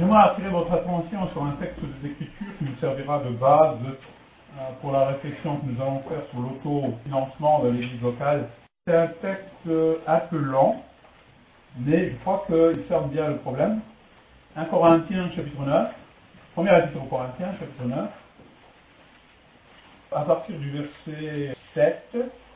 J'aimerais attirer votre attention sur un texte des Écritures qui nous servira de base pour la réflexion que nous allons faire sur l'autofinancement de l'Église locale. C'est un texte un peu long, mais je crois qu'il sert bien le problème. 1 Corinthiens chapitre 9, premier épître aux Corinthiens chapitre 9, à partir du verset 7,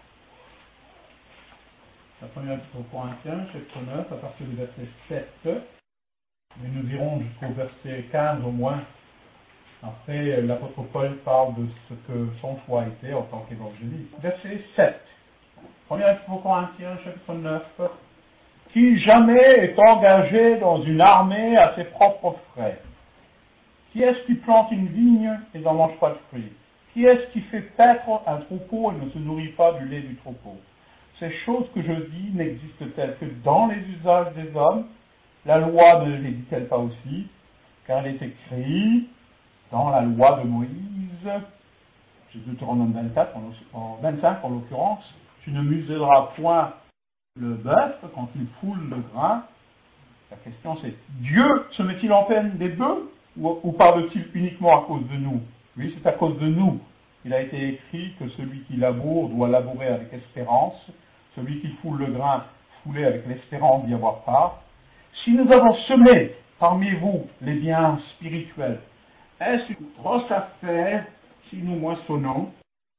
la première épître aux Corinthiens chapitre 9, à partir du verset 7, mais nous irons jusqu'au verset 15 au moins. Après, l'apôtre Paul parle de ce que son choix a été en tant qu'évangéliste. Verset 7. Première épître aux Corinthiens, chapitre 9. Qui jamais est engagé dans une armée à ses propres frais? Qui est-ce qui plante une vigne et n'en mange pas de fruits? Qui est-ce qui fait paître un troupeau et ne se nourrit pas du lait du troupeau? Ces choses que je dis n'existent-elles que dans les usages des hommes? La loi ne les dit-elle pas aussi? Car il est écrit dans la loi de Moïse, Deutéronome 24, en 25 en l'occurrence, tu ne muselleras point le bœuf quand il foule le grain. La question c'est, Dieu se met-il en peine des bœufs ou parle-t-il uniquement à cause de nous? Oui, c'est à cause de nous. Il a été écrit que celui qui laboure doit labourer avec espérance, celui qui foule le grain, fouler avec l'espérance d'y avoir part. Si nous avons semé parmi vous les biens spirituels, est-ce une grosse affaire si nous moissonnons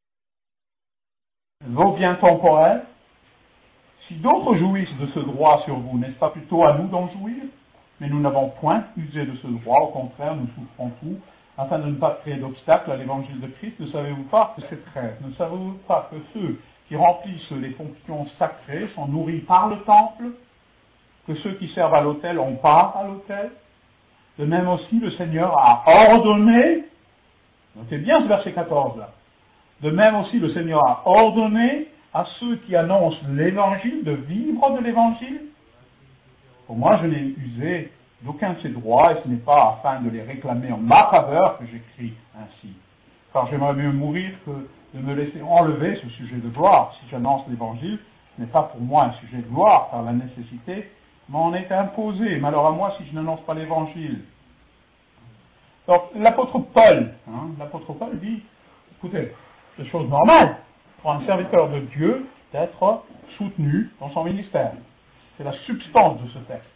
vos biens temporels? Si d'autres jouissent de ce droit sur vous, n'est-ce pas plutôt à nous d'en jouir? Mais nous n'avons point usé de ce droit, au contraire, nous souffrons tout, afin de ne pas créer d'obstacles à l'évangile de Christ. Ne savez-vous pas que c'est très? Ne savez-vous pas que ceux qui remplissent les fonctions sacrées sont nourris par le temple, que ceux qui servent à l'autel ont part à l'autel? De même aussi, le Seigneur a ordonné, notez bien ce verset 14 là, de même aussi le Seigneur a ordonné à ceux qui annoncent l'évangile de vivre de l'évangile. Pour moi, je n'ai usé d'aucun de ces droits et ce n'est pas afin de les réclamer en ma faveur que j'écris ainsi. Car j'aimerais mieux mourir que de me laisser enlever ce sujet de gloire. Si j'annonce l'évangile, ce n'est pas pour moi un sujet de gloire, car la nécessité m'en est imposée. Malheur à moi si je n'annonce pas l'évangile. Donc, l'apôtre Paul dit, écoutez, c'est chose normale pour un serviteur de Dieu d'être soutenu dans son ministère. C'est la substance de ce texte.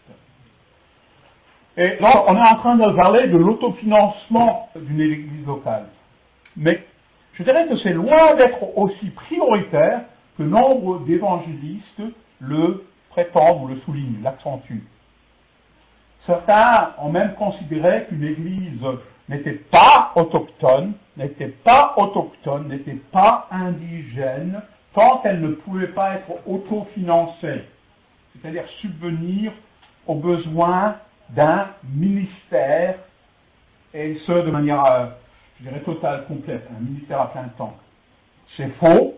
Et donc, on est en train de parler de l'autofinancement d'une église locale. Mais je dirais que c'est loin d'être aussi prioritaire que nombre d'évangélistes le prétendent ou le soulignent, l'accentuent. Certains ont même considéré qu'une église n'était pas autochtone, n'était pas indigène, tant qu'elle ne pouvait pas être autofinancée, c'est-à-dire subvenir aux besoins d'un ministère, et ce de manière, je dirais, totale, complète, un ministère à plein temps. C'est faux.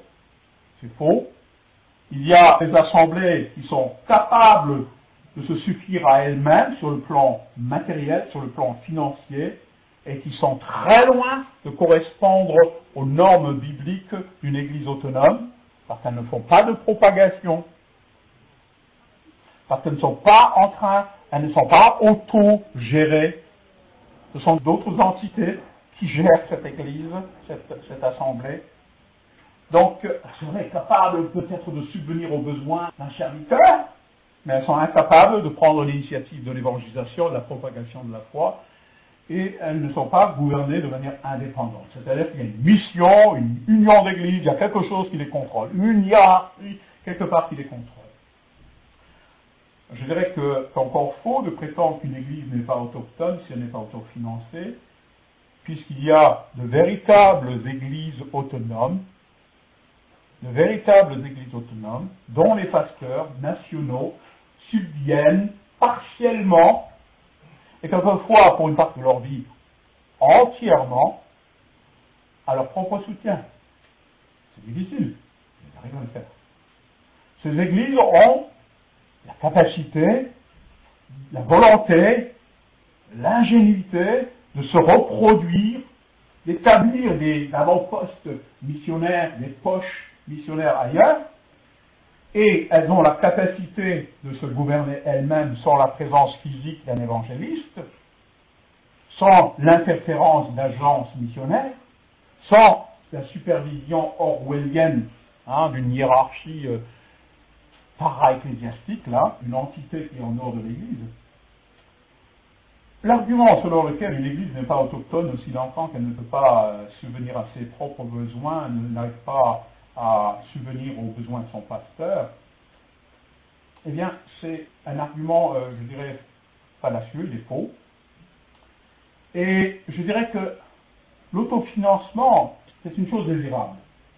Il y a des assemblées qui sont capables de se suffire à elles-mêmes sur le plan matériel, sur le plan financier, et qui sont très loin de correspondre aux normes bibliques d'une église autonome, parce qu'elles ne font pas de propagation, parce qu'elles ne sont pas auto-gérées. Ce sont d'autres entités qui gèrent cette église, cette assemblée. Donc, elles seraient capables peut-être de subvenir aux besoins d'un serviteur, mais elles sont incapables de prendre l'initiative de l'évangélisation, de la propagation de la foi, et elles ne sont pas gouvernées de manière indépendante. C'est-à-dire qu'il y a une mission, une union d'église, il y a quelque chose qui les contrôle, une hiérarchie quelque part qui les contrôle. Je dirais que c'est encore faux de prétendre qu'une église n'est pas autochtone si elle n'est pas autofinancée, puisqu'il y a de véritables églises autonomes, dont les pasteurs nationaux subviennent partiellement, et quelquefois pour une partie de leur vie, entièrement, à leur propre soutien. C'est difficile, mais ils arrivent à le faire. Ces églises ont la capacité, la volonté, l'ingénuité de se reproduire, d'établir des avant-postes missionnaires, des poches missionnaires ailleurs, et elles ont la capacité de se gouverner elles-mêmes sans la présence physique d'un évangéliste, sans l'interférence d'agences missionnaires, sans la supervision orwellienne d'une hiérarchie para-ecclésiastique, là, une entité qui est en dehors de l'Église. L'argument selon lequel une Église n'est pas autochtone aussi longtemps qu'elle ne peut pas subvenir à ses propres besoins, n'arrive pas à subvenir aux besoins de son pasteur, eh bien, c'est un argument, je dirais, fallacieux, il est faux. Et je dirais que l'autofinancement, c'est une chose désirable.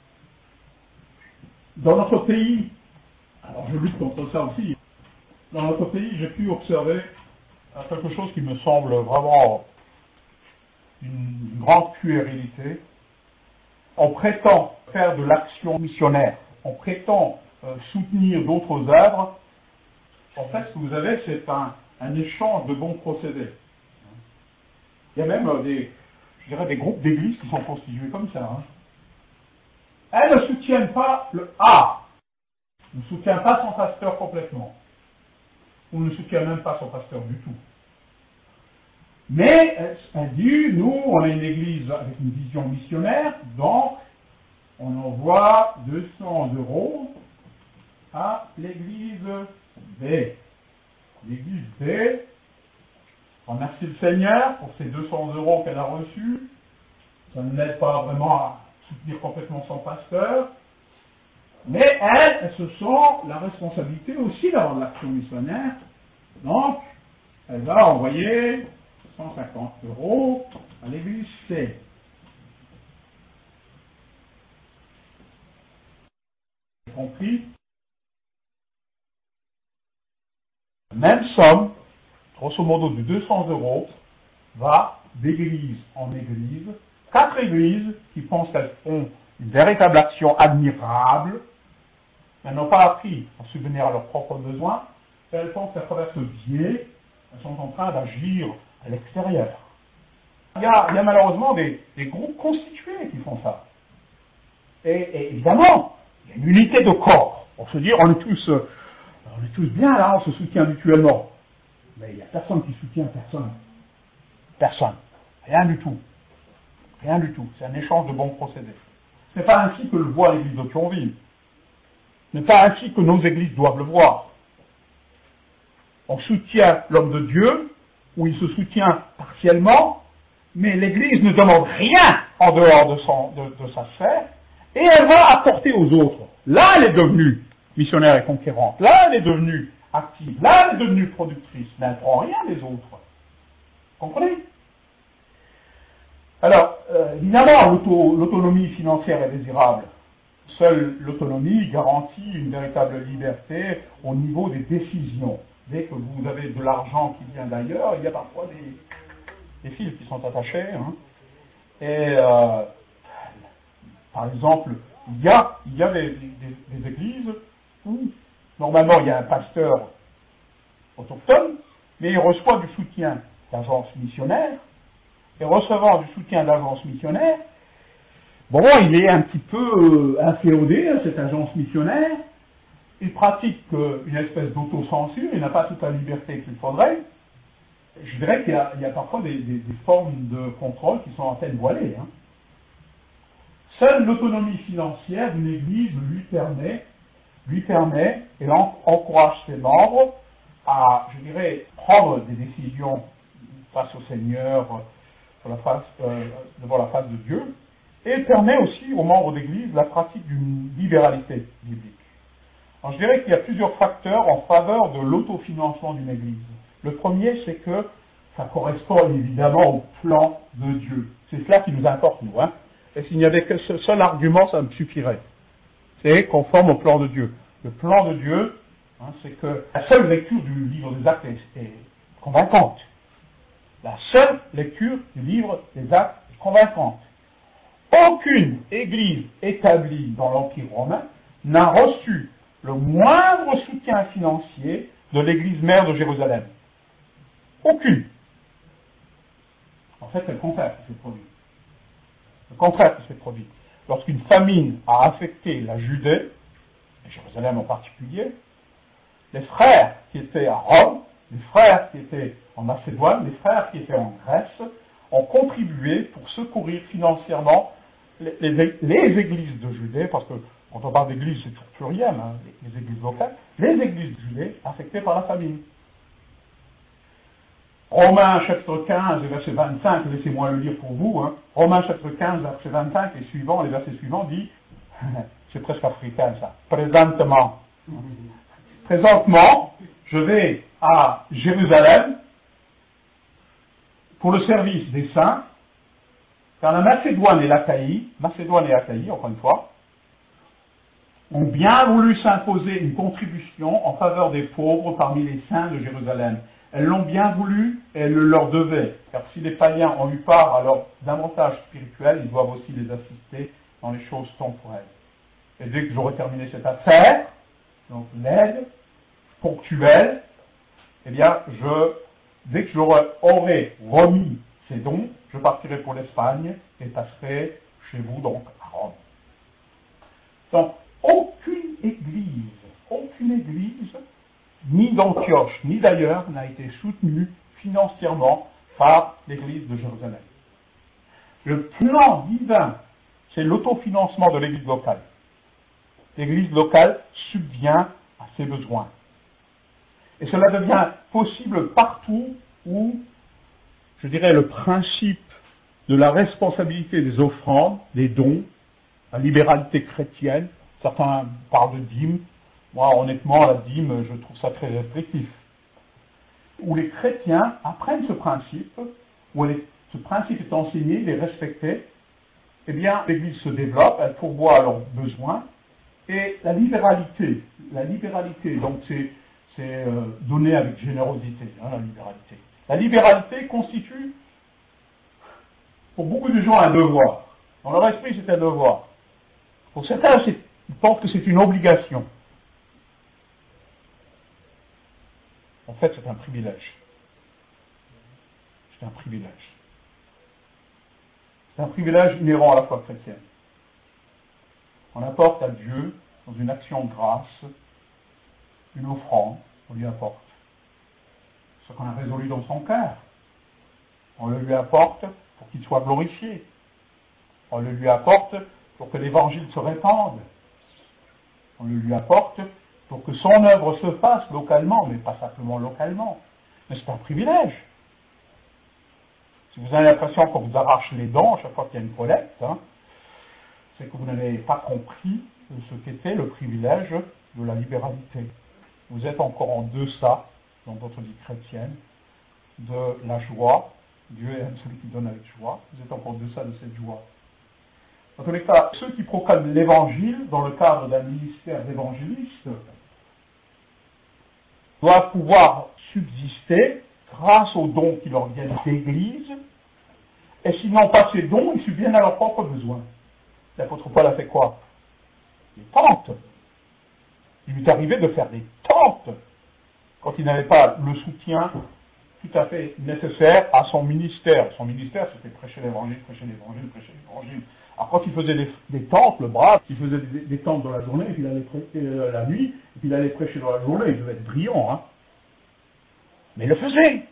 Dans notre pays, alors je lutte contre ça aussi, dans notre pays, j'ai pu observer quelque chose qui me semble vraiment une grande puérilité. On prétend faire de l'action missionnaire, on prétend soutenir d'autres œuvres. En fait, ce que vous avez, c'est un échange de bons procédés. Il y a même des groupes d'églises qui sont constitués comme ça. Elles ne soutiennent pas le art, ne soutiennent pas son pasteur complètement, ou ne soutiennent même pas son pasteur du tout. Mais elle dit, nous, on est une église avec une vision missionnaire, donc on envoie 200 € à l'église B. L'église B remercie le Seigneur pour ces 200 € qu'elle a reçus. Ça ne l'aide pas vraiment à soutenir complètement son pasteur. Mais elle se sent la responsabilité aussi d'avoir de l'action missionnaire. Donc, elle va envoyer 150 € à l'église C. Compris? Même somme, grosso modo de 200 € va d'église en église, 4 églises qui pensent qu'elles font une véritable action admirable, elles n'ont pas appris à subvenir à leurs propres besoins, et elles pensent qu'à travers ce biais, elles sont en train d'agir à l'extérieur. Il y a malheureusement des groupes constitués qui font ça. Et évidemment, il y a une unité de corps. On se dit, on est tous bien là, on se soutient mutuellement. Mais il n'y a personne qui soutient personne. Personne. Rien du tout. Rien du tout. C'est un échange de bons procédés. Ce n'est pas ainsi que le voit l'église de Thionville. Ce n'est pas ainsi que nos églises doivent le voir. On soutient l'homme de Dieu, ou il se soutient partiellement, mais l'église ne demande rien en dehors de sa sphère, et elle va apporter aux autres. Là, elle est devenue missionnaire et conquérante. Là, elle est devenue active. Là, elle est devenue productrice. Mais elle ne prend rien des autres. Vous comprenez? Alors, évidemment, l'autonomie financière est désirable. Seule l'autonomie garantit une véritable liberté au niveau des décisions. Dès que vous avez de l'argent qui vient d'ailleurs, il y a parfois des fils qui sont attachés. Et par exemple, il y a des églises où normalement il y a un pasteur autochtone, mais il reçoit du soutien d'agences missionnaires, et recevant du soutien d'agences missionnaires, il est un petit peu inféodé à cette agence missionnaire, il pratique une espèce d'autocensure, il n'a pas toute la liberté qu'il faudrait. Je dirais qu'il y a parfois des formes de contrôle qui sont à peine voilées. Seule l'autonomie financière d'une église lui permet et encourage ses membres à, je dirais, prendre des décisions face au Seigneur, devant la face de Dieu, et permet aussi aux membres d'église la pratique d'une libéralité biblique. Alors je dirais qu'il y a plusieurs facteurs en faveur de l'autofinancement d'une église. Le premier, c'est que ça correspond évidemment au plan de Dieu. C'est cela qui nous importe, nous. Et s'il n'y avait que ce seul argument, ça me suffirait. C'est conforme au plan de Dieu. Le plan de Dieu, c'est que la seule lecture du livre des Actes est convaincante. La seule lecture du livre des Actes est convaincante. Aucune église établie dans l'Empire romain n'a reçu le moindre soutien financier de l'église mère de Jérusalem. Aucune. En fait, c'est le contraire qui s'est produit. Le contraire qui s'est produit. Lorsqu'une famine a affecté la Judée, et Jérusalem en particulier, les frères qui étaient à Rome, les frères qui étaient en Macédoine, les frères qui étaient en Grèce, contribué pour secourir financièrement les églises de Judée, parce que quand on parle d'église, c'est toujours pluriel, hein, les églises locales, les églises de Judée affectées par la famine. Romains chapitre 15 et verset 25, laissez-moi le lire pour vous, hein. Romains chapitre 15, verset 25 et suivant, les versets suivants dit, c'est presque africain ça, présentement, je vais à Jérusalem pour le service des saints, car la Macédoine et Achaïe, encore une fois, ont bien voulu s'imposer une contribution en faveur des pauvres parmi les saints de Jérusalem. Elles l'ont bien voulu et elles le leur devaient, car si les païens ont eu part à leur davantage spirituel, ils doivent aussi les assister dans les choses temporelles. Et dès que j'aurai terminé cette affaire, donc l'aide ponctuelle, eh bien, dès que j'aurai remis ces dons, je partirai pour l'Espagne et passerai chez vous, donc, à Rome. Donc, aucune église, ni d'Antioche, ni d'ailleurs, n'a été soutenue financièrement par l'église de Jérusalem. Le plan divin, c'est l'autofinancement de l'église locale. L'église locale subvient à ses besoins. Et cela devient possible partout où, je dirais, le principe de la responsabilité des offrandes, des dons, la libéralité chrétienne, certains parlent de dîme, moi honnêtement la dîme je trouve ça très restrictif, où les chrétiens apprennent ce principe, où ce principe est enseigné, il est respecté, eh bien l'église se développe, elle pourvoit à leurs besoins, et la libéralité, donc c'est donné avec générosité, hein, la libéralité. La libéralité constitue pour beaucoup de gens un devoir. Dans leur esprit, c'est un devoir. Pour certains, ils pensent que c'est une obligation. En fait, c'est un privilège. C'est un privilège. C'est un privilège inhérent à la foi chrétienne. On apporte à Dieu, dans une action de grâce, une offrande, on lui apporte ce qu'on a résolu dans son cœur. On le lui apporte pour qu'il soit glorifié. On le lui apporte pour que l'évangile se répande. On le lui apporte pour que son œuvre se fasse localement, mais pas simplement localement. Mais c'est un privilège. Si vous avez l'impression qu'on vous arrache les dents à chaque fois qu'il y a une collecte, hein, c'est que vous n'avez pas compris ce qu'était le privilège de la libéralité. Vous êtes encore en deçà, dans votre vie chrétienne, de la joie. Dieu aime celui qui donne avec joie. Vous êtes encore en deçà de cette joie. En tous les cas, ceux qui proclament l'évangile dans le cadre d'un ministère d'évangéliste doivent pouvoir subsister grâce aux dons qui leur viennent d'Église, et s'ils n'ont pas ces dons, ils subviennent à leurs propres besoins. L'apôtre Paul a fait quoi? Des tentes. Il lui est arrivé de faire des tentes quand il n'avait pas le soutien tout à fait nécessaire à son ministère. Son ministère, c'était prêcher l'évangile. Alors quand il faisait des tentes, le brave, il faisait des tentes dans la journée, et puis il allait prêcher la nuit, et puis il allait prêcher dans la journée, il devait être brillant, hein. Mais il le faisait.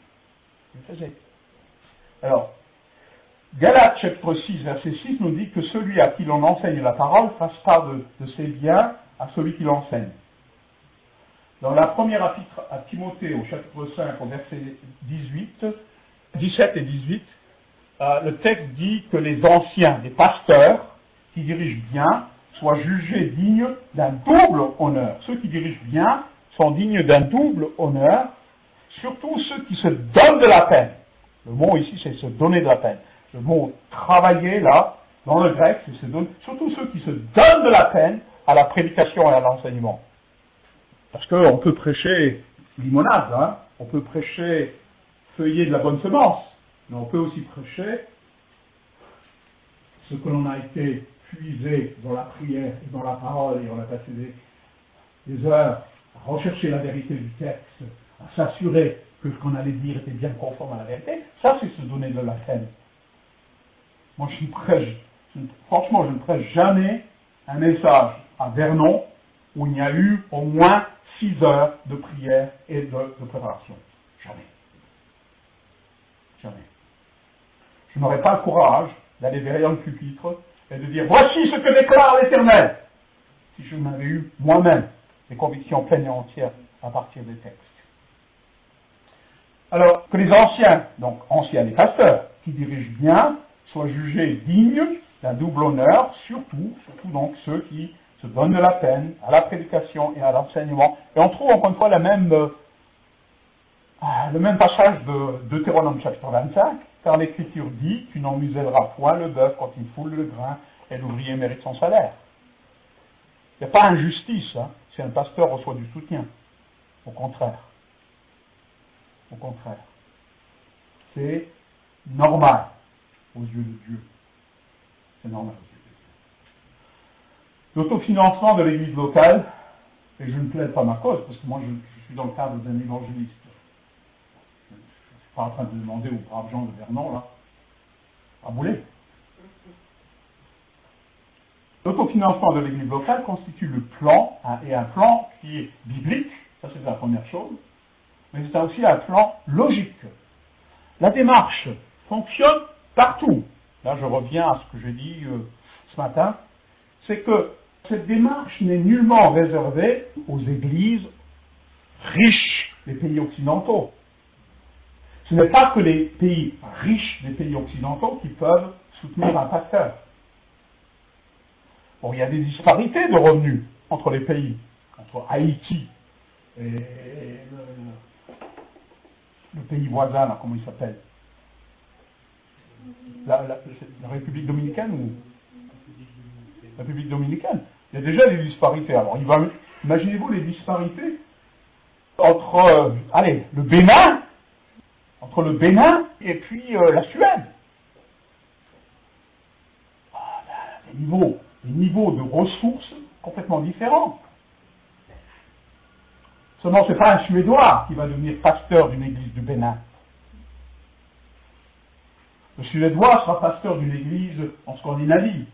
Alors, Galates chapitre 6, verset 6 nous dit que celui à qui l'on enseigne la parole fasse part de ses biens à celui qui l'enseigne. Dans la première épître à Timothée, au chapitre 5, au verset 17 et 18, le texte dit que les anciens, les pasteurs, qui dirigent bien, soient jugés dignes d'un double honneur. Ceux qui dirigent bien sont dignes d'un double honneur, surtout ceux qui se donnent de la peine. Le mot ici, c'est se donner de la peine. Le mot travailler, là, dans le grec, c'est se donner, surtout ceux qui se donnent de la peine à la prédication et à l'enseignement. Parce qu'on peut prêcher limonade, hein, on peut prêcher feuillet de la bonne semence, mais on peut aussi prêcher ce que l'on a été puisé dans la prière et dans la parole, et on a passé des heures à rechercher la vérité du texte, à s'assurer que ce qu'on allait dire était bien conforme à la vérité. Ça, c'est se donner de la peine. Moi, franchement, je ne prêche jamais un message à Vernon où il y a eu au moins 6 heures de prière et de préparation. Jamais. Je n'aurais pas le courage d'aller derrière le pupitre et de dire « Voici ce que déclare l'Éternel » si je n'avais eu moi-même des convictions pleines et entières à partir des textes. Alors, que les anciens, donc anciens les pasteurs, qui dirigent bien, soient jugés dignes d'un double honneur, surtout donc ceux qui se donnent de la peine à la prédication et à l'enseignement. Et on trouve encore une fois le même passage de Deutéronome chapitre 25, car l'Écriture dit « Tu n'en muselleras point le bœuf quand il foule le grain, et l'ouvrier mérite son salaire. » Il n'y a pas injustice si un pasteur reçoit du soutien. Au contraire. Au contraire. C'est normal aux yeux de Dieu. C'est normal aux yeux de Dieu. L'autofinancement de l'église locale, et je ne plaide pas ma cause, parce que moi je suis dans le cadre d'un évangéliste. Je ne suis pas en train de demander aux braves gens de Vernon, là, à bouler. L'autofinancement de l'église locale constitue le plan, et un plan qui est biblique, ça c'est la première chose, mais c'est aussi un plan logique. La démarche fonctionne partout. Là je reviens à ce que j'ai dit ce matin, c'est que cette démarche n'est nullement réservée aux églises riches des pays occidentaux. Ce n'est pas que les pays riches des pays occidentaux qui peuvent soutenir un pasteur. Bon, il y a des disparités de revenus entre les pays, entre Haïti et le pays voisin, là, comment il s'appelle, la République dominicaine ou la République dominicaine. Il y a déjà des disparités. Alors, imaginez-vous les disparités entre, le Bénin, et puis la Suède. Des niveaux de ressources complètement différents. Seulement, c'est pas un Suédois qui va devenir pasteur d'une église du Bénin. Le Suédois sera pasteur d'une église en Scandinavie.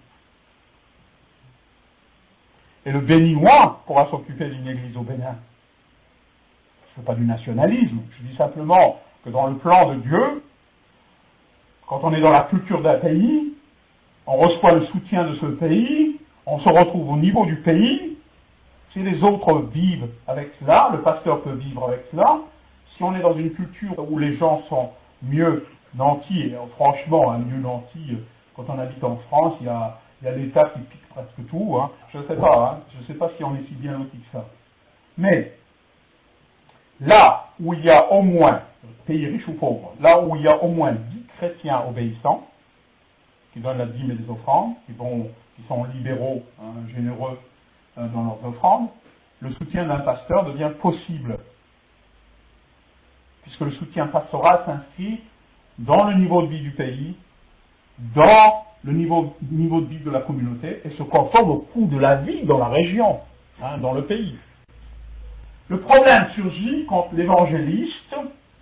Et le Béninois pourra s'occuper d'une église au Bénin. Ce n'est pas du nationalisme. Je dis simplement que dans le plan de Dieu, quand on est dans la culture d'un pays, on reçoit le soutien de ce pays, on se retrouve au niveau du pays. Si les autres vivent avec cela, le pasteur peut vivre avec cela. Si on est dans une culture où les gens sont mieux nantis, et franchement, mieux nantis, quand on habite en France, il y a l'État qui pique presque tout. Je ne sais pas, je ne sais pas si on est si bien loti que ça. Mais là où il y a au moins, pays riche ou pauvre, là où il y a au moins 10 chrétiens obéissants, qui donnent la dîme et les offrandes, qui sont libéraux, généreux dans leurs offrandes, le soutien d'un pasteur devient possible. Puisque le soutien pastoral s'inscrit dans le niveau de vie du pays, dans le niveau de vie de la communauté, et se conforme au coût de la vie dans la région, dans le pays. Le problème surgit quand l'évangéliste,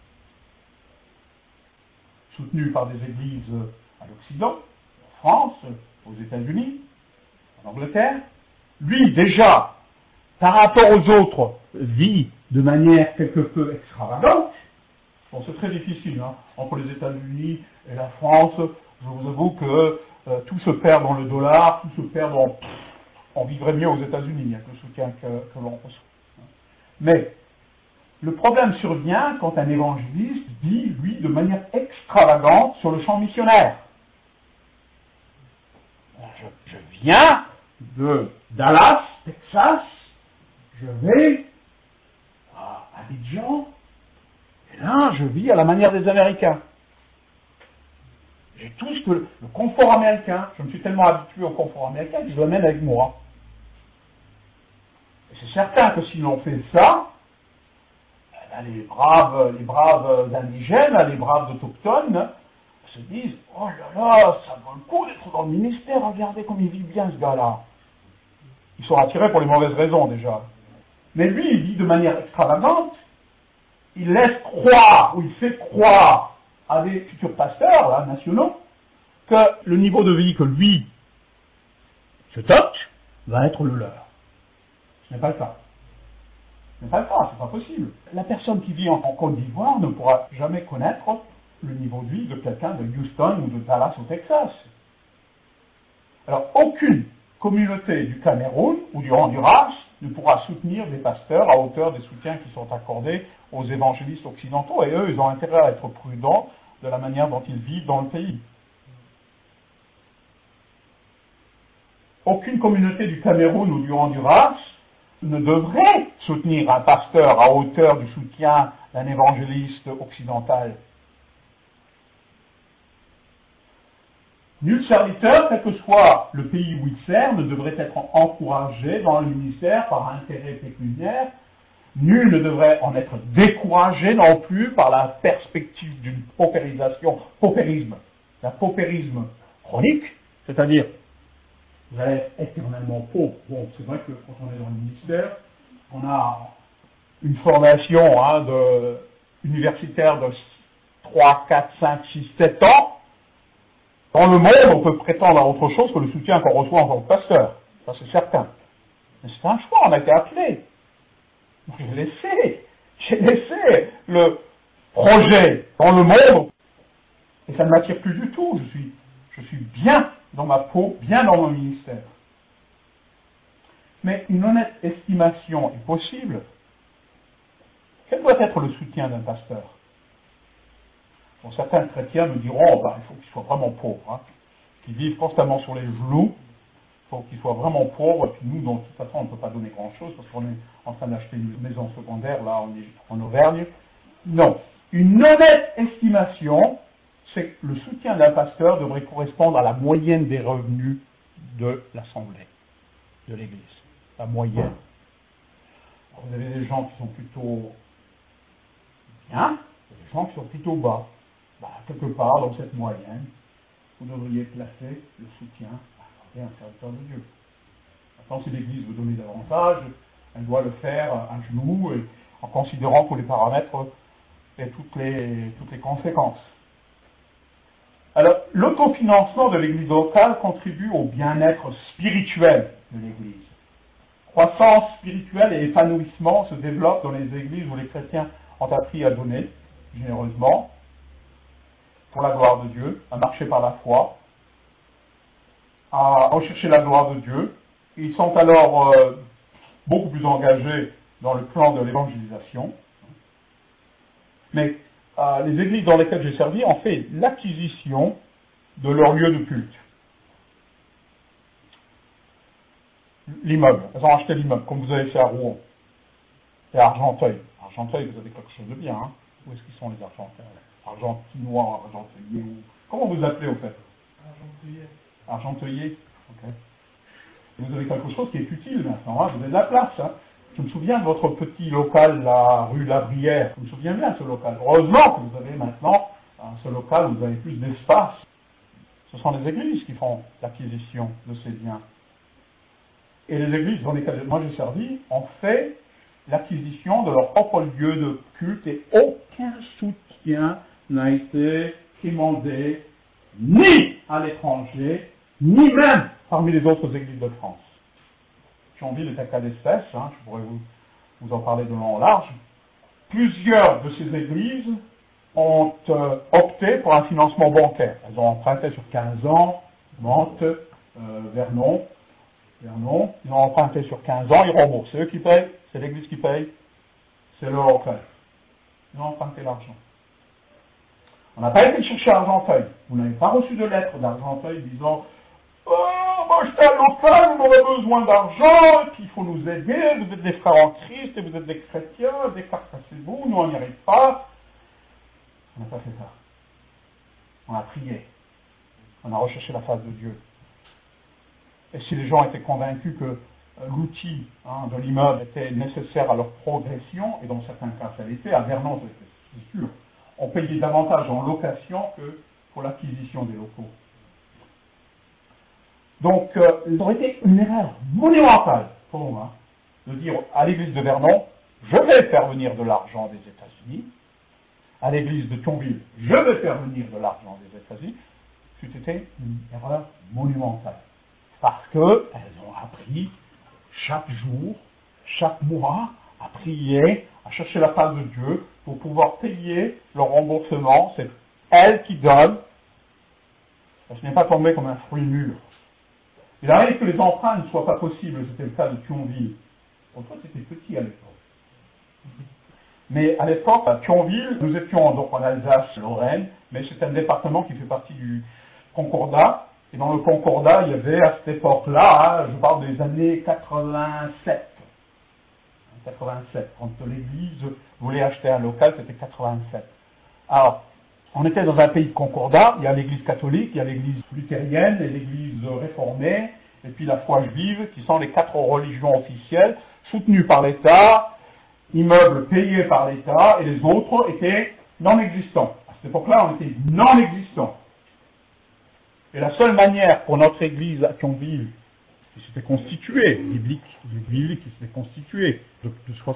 soutenu par des églises à l'Occident, en France, aux États-Unis, en Angleterre, lui déjà, par rapport aux autres, vit de manière quelque peu extravagante. Bon, c'est très difficile, entre les États-Unis et la France. Je vous avoue que tout se perd dans le dollar, tout se perd dans... On vivrait mieux aux États-Unis avec le soutien que l'on reçoit. Mais le problème survient quand un évangéliste dit, lui, de manière extravagante sur le champ missionnaire. Je viens de Dallas, Texas, je vais à Abidjan, et là, je vis à la manière des Américains. J'ai tout ce que le confort américain, je me suis tellement habitué au confort américain que je l'amène avec moi. Et c'est certain que si l'on fait ça, les braves indigènes, les braves autochtones, se disent « Oh là là, ça vaut le coup d'être dans le ministère, regardez comme il vit bien ce gars-là. » Ils sont attirés pour les mauvaises raisons déjà. Mais lui, il dit de manière extravagante, il laisse croire, ou il fait croire à des futurs pasteurs nationaux, que le niveau de vie que lui se toque va être le leur. Ce n'est pas le cas. Ce n'est pas le cas, c'est pas possible. La personne qui vit en Côte d'Ivoire ne pourra jamais connaître le niveau de vie de quelqu'un de Houston ou de Dallas au Texas. Alors, aucune communauté du Cameroun ou du Honduras ne pourra soutenir des pasteurs à hauteur des soutiens qui sont accordés aux évangélistes occidentaux, et eux, ils ont intérêt à être prudents de la manière dont ils vivent dans le pays. Aucune communauté du Cameroun ou du Honduras ne devrait soutenir un pasteur à hauteur du soutien d'un évangéliste occidental. Nul serviteur, quel que soit le pays où il sert, ne devrait être encouragé dans le ministère par intérêt pécuniaire. Nul ne devrait en être découragé non plus par la perspective d'une d'un paupérisme chronique, c'est-à-dire vous allez être éternellement pauvre. Bon, c'est vrai que quand on est dans le ministère, on a une formation universitaire de 3, 4, 5, 6, 7 ans. Dans le monde, on peut prétendre à autre chose que le soutien qu'on reçoit en tant que pasteur. Ça, c'est certain. Mais c'est un choix, on a été appelé. J'ai laissé le projet dans le monde, et ça ne m'attire plus du tout. Je suis bien dans ma peau, bien dans mon ministère. Mais une honnête estimation est possible. Quel doit être le soutien d'un pasteur? Bon, certains chrétiens me diront, il faut qu'il soit vraiment pauvre, qu'il vive constamment sur les genoux, il faut qu'il soit vraiment pauvre, et puis nous, de toute façon, on ne peut pas donner grand-chose, parce qu'on est en train d'acheter une maison secondaire, là, en Auvergne. Non. Une honnête estimation, c'est que le soutien d'un pasteur devrait correspondre à la moyenne des revenus de l'Assemblée, de l'Église. La moyenne. Alors, vous avez des gens qui sont plutôt bien, et des gens qui sont plutôt bas. Quelque part dans cette moyenne, vous devriez placer le soutien à un serviteur de Dieu. Maintenant, si l'Église veut donner davantage, elle doit le faire à genoux et en considérant tous les paramètres et toutes les conséquences. Alors, l'autofinancement de l'Église locale contribue au bien-être spirituel de l'Église. Croissance spirituelle et épanouissement se développent dans les églises où les chrétiens ont appris à donner généreusement pour la gloire de Dieu, à marcher par la foi, à rechercher la gloire de Dieu. Ils sont alors beaucoup plus engagés dans le plan de l'évangélisation. Mais les églises dans lesquelles j'ai servi ont fait l'acquisition de leur lieu de culte. L'immeuble. Elles ont acheté l'immeuble, comme vous avez fait à Rouen et à Argenteuil. Argenteuil, vous avez quelque chose de bien, hein? Où est-ce qu'ils sont les Argentins? Argentinois, Argenteuillais, ou... Comment vous appelez au fait? Argenteuillais. Ok. Vous avez quelque chose qui est utile maintenant, hein? Vous avez de la place, hein? Je me souviens de votre petit local, la rue Labrière. Je me souviens bien de ce local. Heureusement que vous avez maintenant ce local où vous avez plus d'espace. Ce sont les églises qui font l'acquisition de ces biens. Et les églises dans lesquelles moi j'ai servi ont fait l'acquisition de leur propre lieu de culte et aucun soutien n'a été demandé ni à l'étranger, ni même parmi les autres églises de France. Thionville est un cas d'espèce, je pourrais vous en parler de long en large. Plusieurs de ces églises ont opté pour un financement bancaire. Elles ont emprunté sur 15 ans, Nantes, Vernon, ils ont emprunté sur 15 ans, ils remboursent. C'est eux qui payent, c'est l'église qui paye, c'est leur local. Ils ont emprunté l'argent. On n'a pas été chercher à Argenteuil. Vous n'avez pas reçu de lettre d'Argenteuil disant « Oh, moi je suis un local, on aurait besoin d'argent, et puis il faut nous aider, vous êtes des frères en Christ, et vous êtes des chrétiens, décarcassez-vous, nous on n'y arrive pas. » On n'a pas fait ça. On a prié. On a recherché la face de Dieu. Et si les gens étaient convaincus que l'outil de l'immeuble était nécessaire à leur progression, et dans certains cas ça l'était, à Vernon c'est sûr, on payait davantage en location que pour l'acquisition des locaux. Donc, il aurait été une erreur monumentale pour moi de dire à l'église de Vernon, je vais faire venir de l'argent des États-Unis, à l'église de Thionville, je vais faire venir de l'argent des États-Unis. C'était une erreur monumentale. Parce qu'elles ont appris chaque jour, chaque mois, à prier, à chercher la face de Dieu pour pouvoir payer leur remboursement. C'est elle qui donne, ce n'est pas tombé comme un fruit mûr. Il arrive que les emprunts ne soient pas possibles, c'était le cas de Thionville. Pourquoi c'était petit à l'époque. Mais à l'époque, à Thionville, nous étions donc en Alsace-Lorraine, mais c'est un département qui fait partie du Concordat. Et dans le Concordat, il y avait à cette époque-là, je parle des années 87. 87. Quand l'Église voulait acheter un local, c'était 87. Alors, on était dans un pays de Concordat, il y a l'Église catholique, il y a l'Église luthérienne et l'Église réformée, et puis la foi juive, qui sont les 4 religions officielles, soutenues par l'État, immeubles payés par l'État, et les autres étaient non existants. À cette époque-là, on était non existants. Et la seule manière pour notre Église à Thionville, qui s'était constituée, l'Église qui s'était constituée de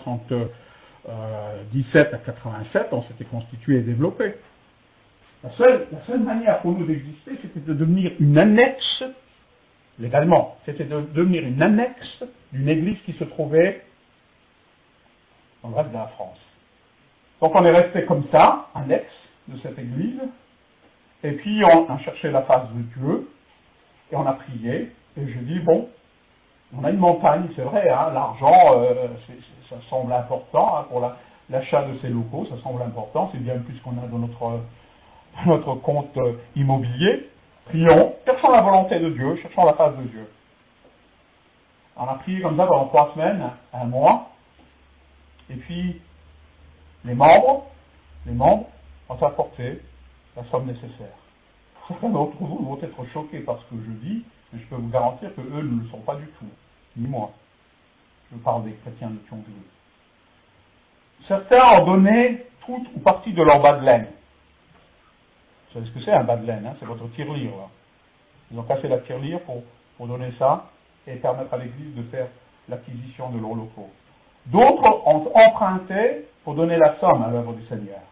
77 à 87, on s'était constitué et développé. La seule manière pour nous d'exister, c'était de devenir une annexe, légalement, c'était de devenir une annexe d'une église qui se trouvait dans le reste de la France. Donc on est resté comme ça, annexe de cette église, et puis on a cherché la face de Dieu, et on a prié, et je dis, bon, on a une montagne, c'est vrai, hein, l'argent, ça semble important, hein, pour l'achat de ces locaux, ça semble important, c'est bien plus qu'on a dans notre compte immobilier. Prions, cherchons la volonté de Dieu, cherchons la face de Dieu. On a prié comme ça pendant 3 semaines, un mois, et puis les membres ont apporté la somme nécessaire. Certains d'entre vous vont être choqués par ce que je dis, mais je peux vous garantir que eux ne le sont pas du tout, ni moi. Je parle des chrétiens de Thionville. Certains ont donné toute ou partie de leur bas de laine. Vous savez ce que c'est un bas de laine, hein, c'est votre tirelire, là. Ils ont cassé la tirelire pour donner ça et permettre à l'Église de faire l'acquisition de leurs locaux. D'autres ont emprunté pour donner la somme à l'œuvre du Seigneur.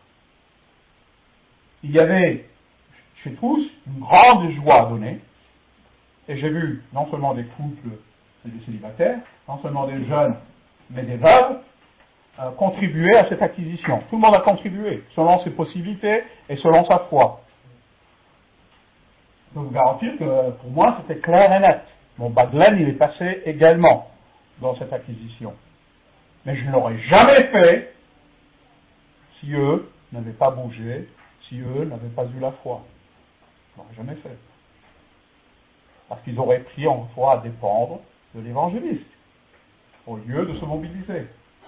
Il y avait chez tous une grande joie à donner, et j'ai vu non seulement des couples et des célibataires, non seulement des jeunes, mais des veuves, contribuer à cette acquisition. Tout le monde a contribué, selon ses possibilités et selon sa foi. Je peux vous garantir que pour moi c'était clair et net. Mon bas de laine, il est passé également dans cette acquisition. Mais je ne l'aurais jamais fait si eux n'avaient pas bougé, si eux n'avaient pas eu la foi. Je ne l'aurais jamais fait. Parce qu'ils auraient pris en foi à dépendre de l'évangéliste, au lieu de se mobiliser.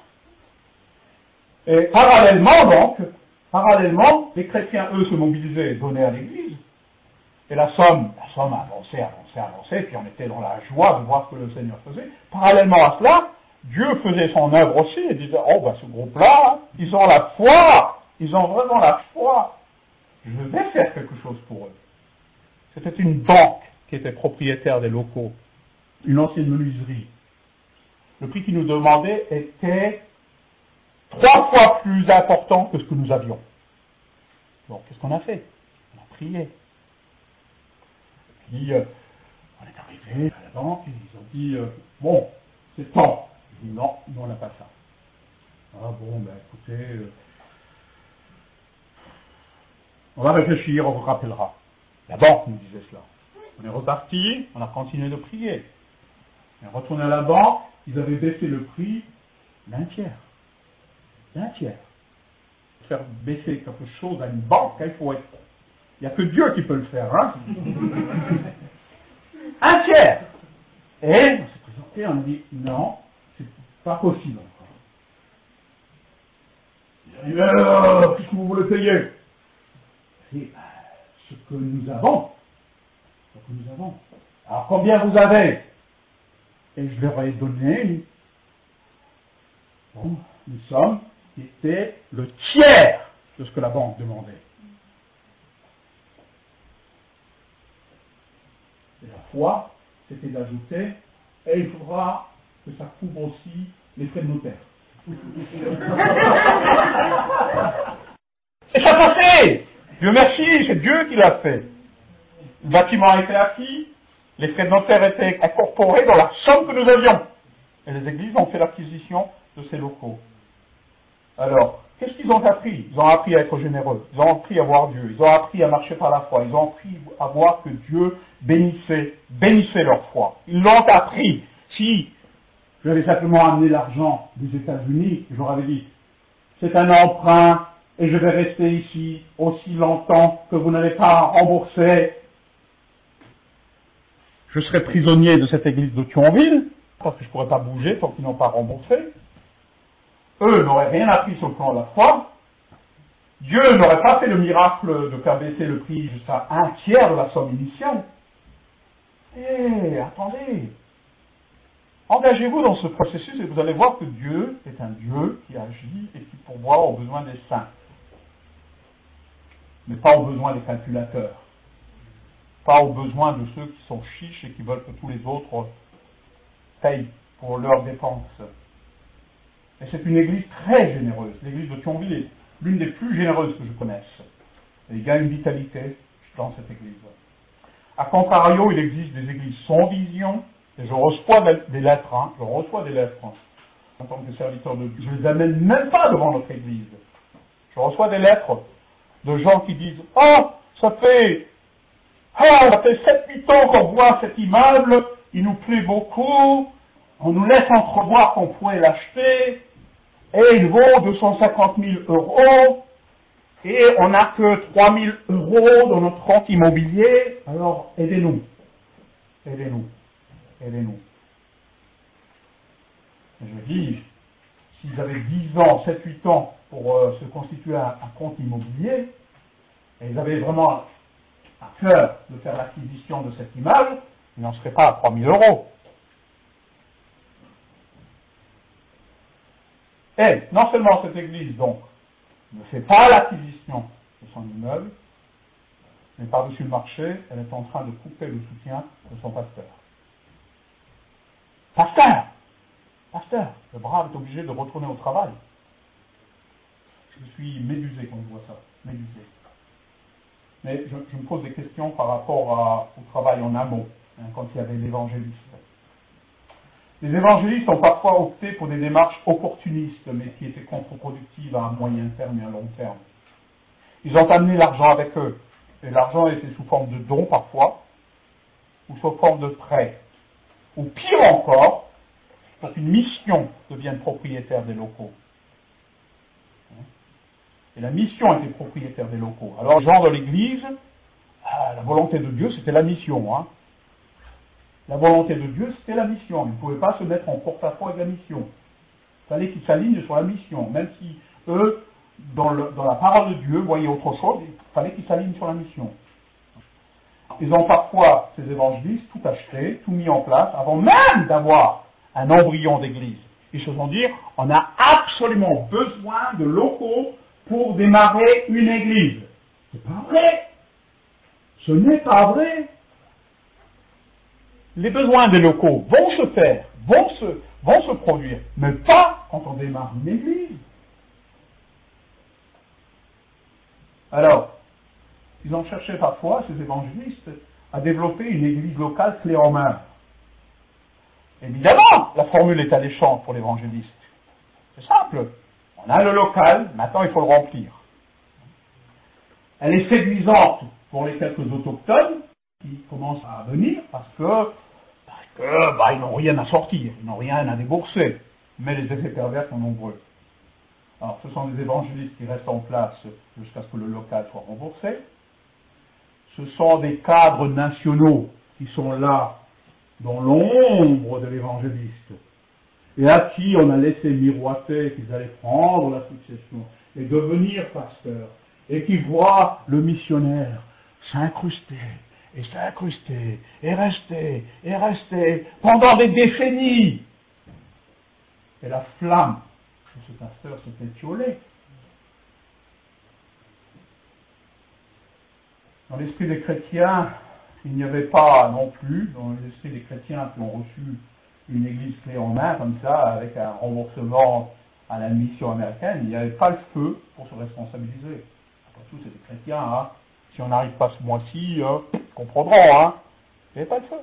Et parallèlement, les chrétiens, eux, se mobilisaient et donnaient à l'Église. Et la somme avançait, puis on était dans la joie de voir ce que le Seigneur faisait. Parallèlement à cela, Dieu faisait son œuvre aussi et disait, ce groupe-là, ils ont la foi, ils ont vraiment la foi. Je vais faire quelque chose pour eux. C'était une banque qui était propriétaire des locaux, une ancienne menuiserie. Le prix qu'ils nous demandaient était 3 fois plus important que ce que nous avions. Bon, qu'est-ce qu'on a fait? On a prié. Puis, on est arrivé à la banque, et ils ont dit, c'est temps. J'ai dit, non, on n'a pas ça. Écoutez, on va réfléchir, on vous rappellera. La banque nous disait cela. On est reparti, on a continué de prier. On est retourné à la banque, ils avaient baissé le prix d'un tiers. Faire baisser quelque chose à une banque, il faut être... Il n'y a que Dieu qui peut le faire, hein. 1 tiers. Et on s'est présenté, on a dit, non, c'est pas possible encore. Il a dit, qu'est-ce que vous voulez payer? C'est ce que nous avons. Alors combien vous avez? Et je leur ai donné une somme qui était le tiers de ce que la banque demandait. Et la foi, c'était d'ajouter, et il faudra que ça couvre aussi les frais de notaire. Et ça passait! Dieu merci, c'est Dieu qui l'a fait. Le bâtiment a été acquis, les frais de notaire étaient incorporés dans la somme que nous avions. Et les églises ont fait l'acquisition de ces locaux. Alors, Qu'est-ce qu'ils ont appris? Ils ont appris à être généreux, ils ont appris à voir Dieu, ils ont appris à marcher par la foi, ils ont appris à voir que Dieu bénissait leur foi. Ils l'ont appris. Si j'avais simplement amené l'argent des États-Unis, je leur avais dit, c'est un emprunt et je vais rester ici aussi longtemps que vous n'allez pas rembourser, je serai prisonnier de cette église de Thionville, parce que je ne pourrais pas bouger tant qu'ils n'ont pas remboursé. Eux n'auraient rien appris sur le plan de la foi. Dieu n'aurait pas fait le miracle de faire baisser le prix jusqu'à 1/3 de la somme initiale. Attendez, engagez-vous dans ce processus et vous allez voir que Dieu est un Dieu qui agit et qui pourvoit aux besoins des saints, mais pas aux besoins des calculateurs, pas aux besoins de ceux qui sont chiches et qui veulent que tous les autres payent pour leurs dépenses. Et c'est une église très généreuse. L'église de Thionville est l'une des plus généreuses que je connaisse. Et il y a une vitalité dans cette église. A contrario, il existe des églises sans vision, et je reçois des lettres, en tant que serviteur de Dieu. Je ne les amène même pas devant notre église. Je reçois des lettres de gens qui disent « ça fait 7-8 ans qu'on voit cet immeuble, il nous plaît beaucoup, on nous laisse entrevoir qu'on pourrait l'acheter, et il vaut 250 000 €, et on n'a que 3 000 € dans notre compte immobilier, alors aidez-nous. Et je dis, s'ils avaient 10 ans, 7-8 ans pour se constituer un compte immobilier, et ils avaient vraiment à cœur de faire l'acquisition de cet immeuble, ils n'en seraient pas à 3 000 €. Et non seulement cette église, donc, ne fait pas l'acquisition de son immeuble, mais par-dessus le marché, elle est en train de couper le soutien de son pasteur. Pasteur, le brave est obligé de retourner au travail. Je suis médusé quand je vois ça, médusé. Mais je me pose des questions par rapport au travail en amont, quand il y avait l'évangéliste. Les évangélistes ont parfois opté pour des démarches opportunistes, mais qui étaient contre-productives à un moyen terme et à un long terme. Ils ont amené l'argent avec eux, et l'argent était sous forme de dons parfois, ou sous forme de prêts. Ou pire encore, pour qu'une mission devienne propriétaire des locaux. Et la mission était propriétaire des locaux. Alors les gens de l'église, la volonté de Dieu, c'était la mission. La volonté de Dieu, c'était la mission. Ils ne pouvaient pas se mettre en porte-à-faux avec la mission. Il fallait qu'ils s'alignent sur la mission. Même si eux, dans la parole de Dieu, voyaient autre chose, il fallait qu'ils s'alignent sur la mission. Ils ont parfois, ces évangélistes, tout acheté, tout mis en place, avant même d'avoir un embryon d'église. Ils se sont dit, on a absolument besoin de locaux pour démarrer une église. C'est pas vrai. Ce n'est pas vrai. Les besoins des locaux vont se faire, vont se produire, mais pas quand on démarre une église. Alors, ils ont cherché parfois, ces évangélistes, à développer une église locale clé en main. Évidemment, la formule est alléchante pour l'évangéliste. C'est simple. On a le local, maintenant il faut le remplir. Elle est séduisante pour les quelques autochtones qui commencent à venir parce que ils n'ont rien à sortir, ils n'ont rien à débourser. Mais les effets pervers sont nombreux. Alors, ce sont des évangélistes qui restent en place jusqu'à ce que le local soit remboursé. Ce sont des cadres nationaux qui sont là dans l'ombre de l'évangéliste et à qui on a laissé miroiter qu'ils allaient prendre la succession et devenir pasteurs et qui voient le missionnaire s'incruster et rester pendant des décennies. Et la flamme de ce pasteur s'est étiolée. Dans l'esprit des chrétiens, il n'y avait pas non plus, dans l'esprit des chrétiens qui ont reçu une église clé en main comme ça, avec un remboursement à la mission américaine, il n'y avait pas le feu pour se responsabiliser. Après tout, c'est des chrétiens, si on n'arrive pas ce mois-ci, comprendront, il n'y avait pas de feu.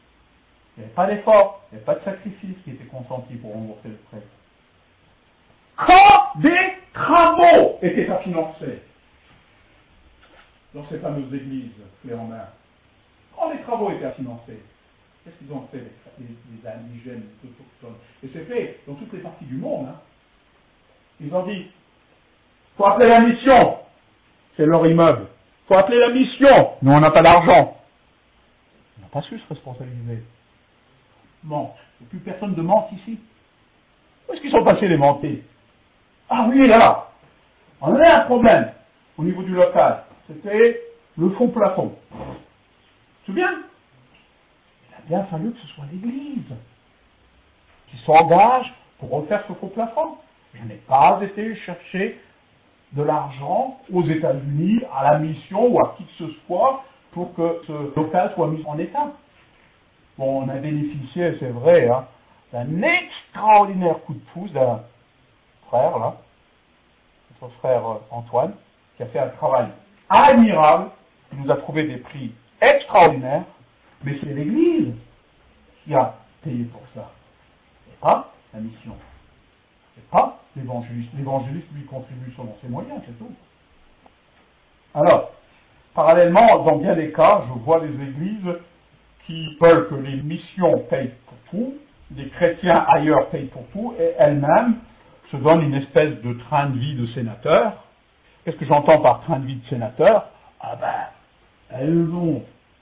Il n'y avait pas d'effort, il n'y avait pas de sacrifice qui était consenti pour rembourser le prêt. quand des travaux étaient à financer dans ces fameuses églises clés en main, quand les travaux étaient à financer, qu'est-ce qu'ils ont fait, les indigènes, les autochtones? Et c'est fait dans toutes les parties du monde. Hein. Ils ont dit, il faut appeler la mission, c'est leur immeuble. Il faut appeler la mission, nous on n'a pas d'argent. On n'a pas su se responsabiliser. Mente. Il n'y a plus personne de mente ici. Où est-ce qu'ils sont passés les mentés? Ah oui, là, on avait un problème au niveau du local. C'était le fond plafond. Tu te souviens? Il a bien fallu que ce soit l'Église qui s'engage pour refaire ce faux plafond. Je n'ai pas été chercher de l'argent aux États-Unis, à la mission ou à qui que ce soit pour que ce local soit mis en état. Bon, on a bénéficié, c'est vrai, hein, d'un extraordinaire coup de pouce d'un frère, là, notre frère Antoine, qui a fait un travail admirable, qui nous a trouvé des prix extraordinaires, mais c'est l'Église qui a payé pour ça. Et pas la mission. Et pas l'évangéliste. L'évangéliste, lui, contribue selon ses moyens, c'est tout. Alors, parallèlement, dans bien des cas, je vois des églises qui veulent que les missions payent pour tout, les chrétiens ailleurs payent pour tout, et elles-mêmes se donnent une espèce de train de vie de sénateur. Qu'est-ce que j'entends par train de vie de sénateur? Ah ben, elles ont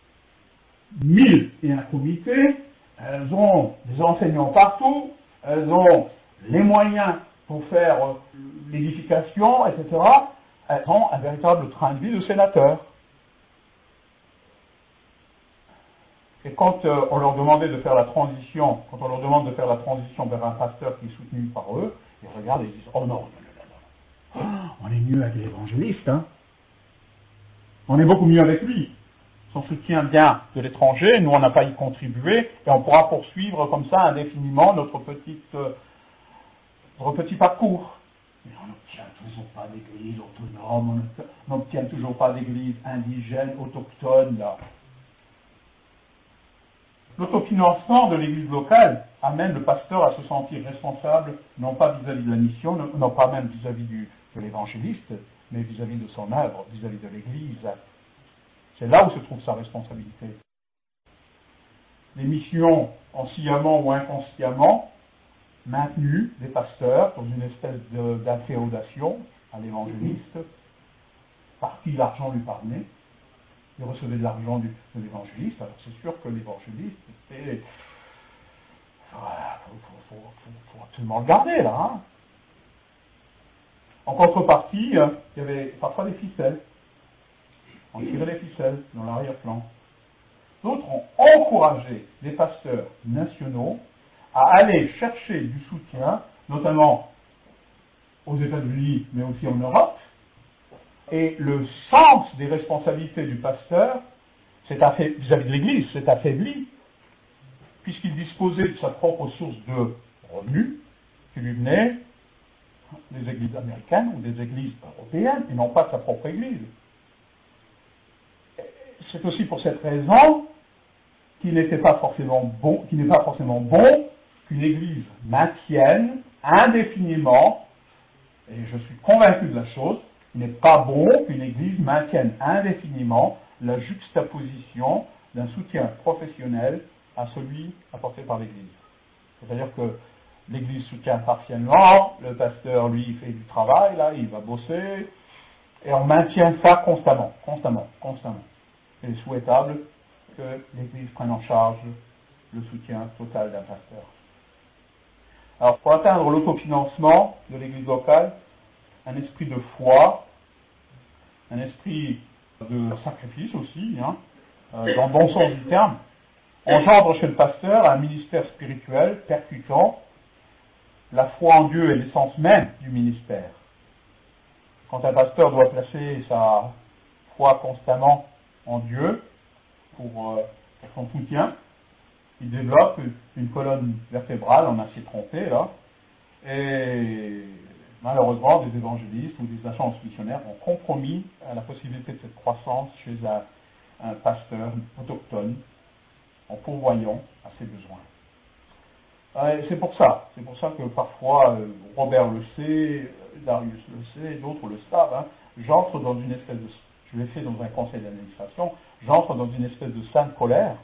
1001 comités, elles ont des enseignants partout, elles ont les moyens pour faire l'édification, etc. Elles ont un véritable train de vie de sénateur. Et quand on leur demandait de faire la transition, quand on leur demande de faire la transition vers un pasteur qui est soutenu par eux, ils regardent et ils disent, oh non, non, non, non, on est mieux avec l'évangéliste, hein. On est beaucoup mieux avec lui. Son soutien vient de l'étranger, nous on n'a pas y contribué, et on pourra poursuivre comme ça indéfiniment notre petit parcours. Mais on n'obtient toujours pas d'église autonome, on n'obtient toujours pas d'église indigène, autochtone, là. L'autofinancement de l'église locale amène le pasteur à se sentir responsable, non pas vis-à-vis de la mission, non pas même vis-à-vis de l'évangéliste, mais vis-à-vis de son œuvre, vis-à-vis de l'église. C'est là où se trouve sa responsabilité. Les missions, consciemment ou inconsciemment, maintenues des pasteurs dans une espèce d'inféodation à l'évangéliste, par qui l'argent lui parvenait. Il recevait de l'argent de l'évangéliste, alors c'est sûr que l'évangéliste, il faut absolument le garder là. Hein. En contrepartie, il y avait parfois des ficelles. On tirait les ficelles dans l'arrière-plan. D'autres ont encouragé les pasteurs nationaux à aller chercher du soutien, notamment aux États-Unis, mais aussi en Europe. Et le sens des responsabilités du pasteur, vis-à-vis de l'Église, s'est affaibli, puisqu'il disposait de sa propre source de revenus, qui lui venait des églises américaines ou des églises européennes, et non pas de sa propre Église. C'est aussi pour cette raison qu'il n'est pas forcément bon qu'une Église maintienne indéfiniment, et je suis convaincu de la chose, il n'est pas bon qu'une Église maintienne indéfiniment la juxtaposition d'un soutien professionnel à celui apporté par l'Église. C'est-à-dire que l'Église soutient partiellement, le pasteur, lui, fait du travail, là, il va bosser, et on maintient ça constamment. Il est souhaitable que l'Église prenne en charge le soutien total d'un pasteur. Alors, pour atteindre l'autofinancement de l'Église locale, un esprit de foi, un esprit de sacrifice aussi, hein, dans le bon sens du terme, engendre chez le pasteur un ministère spirituel percutant. La foi en Dieu est l'essence même du ministère. Quand un pasteur doit placer sa foi constamment en Dieu pour son soutien, il développe une colonne vertébrale en acier trompé, là, et malheureusement, des évangélistes ou des agences missionnaires ont compromis la possibilité de cette croissance chez un pasteur autochtone en pourvoyant à ses besoins. C'est pour ça que parfois Robert le sait, Darius le sait, d'autres le savent. Hein, j'entre dans une espèce de, je l'ai fait dans un conseil d'administration, j'entre dans une espèce de sainte colère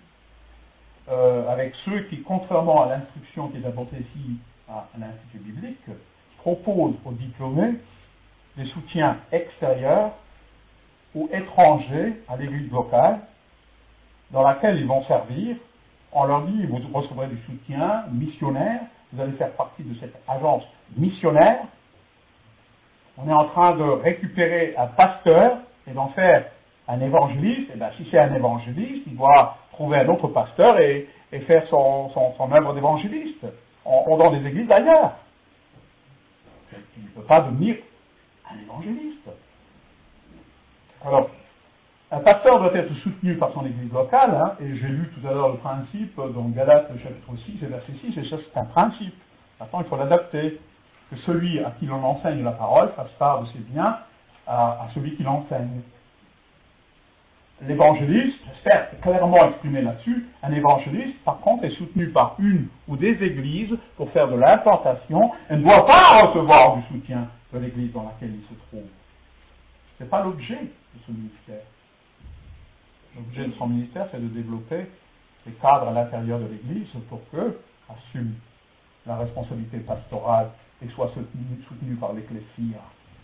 avec ceux qui, contrairement à l'instruction qui est apportée ici à l'Institut biblique, proposent aux diplômés des soutiens extérieurs ou étrangers à l'église locale dans laquelle ils vont servir. On leur dit, vous recevrez du soutien missionnaire, vous allez faire partie de cette agence missionnaire. On est en train de récupérer un pasteur et d'en faire un évangéliste. Et bien, si c'est un évangéliste, il doit trouver un autre pasteur et faire son œuvre d'évangéliste dans des églises ailleurs. Il ne peut pas devenir un évangéliste. Alors, un pasteur doit être soutenu par son église locale, hein, et j'ai lu tout à l'heure le principe dans Galates chapitre 6 et verset 6, et ça c'est un principe. Maintenant il faut l'adapter, que celui à qui l'on enseigne la parole fasse part de ses biens à celui qui l'enseigne. L'évangéliste, j'espère clairement exprimé là-dessus, un évangéliste par contre est soutenu par une ou des églises pour faire de l'implantation et ne doit pas recevoir du soutien de l'église dans laquelle il se trouve. Ce n'est pas l'objet de ce ministère. L'objet de son ministère, c'est de développer les cadres à l'intérieur de l'Église pour qu'eux assument la responsabilité pastorale et soient soutenus par l'Ecclésia.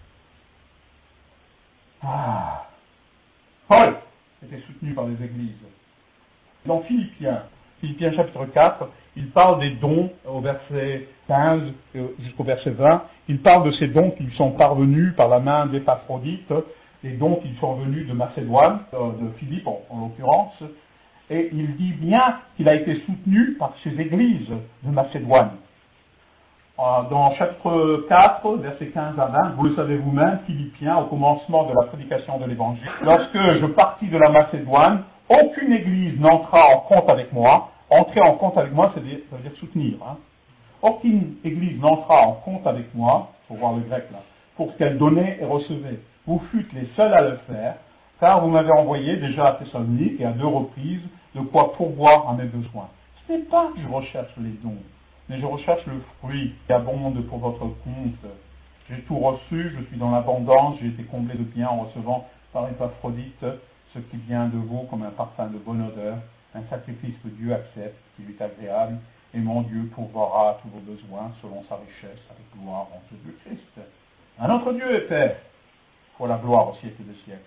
Paul était soutenu par les Églises. Dans Philippiens chapitre 4, il parle des dons au verset 15 jusqu'au verset 20. Il parle de ces dons qui lui sont parvenus par la main d'Épaphrodite, les dons qui sont venus de Macédoine, de Philippe en l'occurrence, et il dit bien qu'il a été soutenu par ces églises de Macédoine. Dans chapitre 4, versets 15 à 20, vous le savez vous-même, Philippiens, au commencement de la prédication de l'Évangile, lorsque je partis de la Macédoine, aucune église n'entra en compte avec moi. Entrer en compte avec moi, ça veut dire soutenir. Hein. Aucune église n'entra en compte avec moi, pour voir le grec là, pour ce qu'elle donnait et recevait. Vous fûtes les seuls à le faire, car vous m'avez envoyé déjà à Thessalonique et à 2 reprises de quoi pourvoir à mes besoins. Ce n'est pas que je recherche les dons, mais je recherche le fruit qui abonde pour votre compte. J'ai tout reçu, je suis dans l'abondance, j'ai été comblé de biens en recevant par Épaphrodite ce qui vient de vous comme un parfum de bonne odeur, un sacrifice que Dieu accepte, qui lui est agréable, et mon Dieu pourvoira à tous vos besoins selon sa richesse, avec gloire en Jésus-Christ. Un autre Dieu est Père, pour la gloire au siècle des siècles.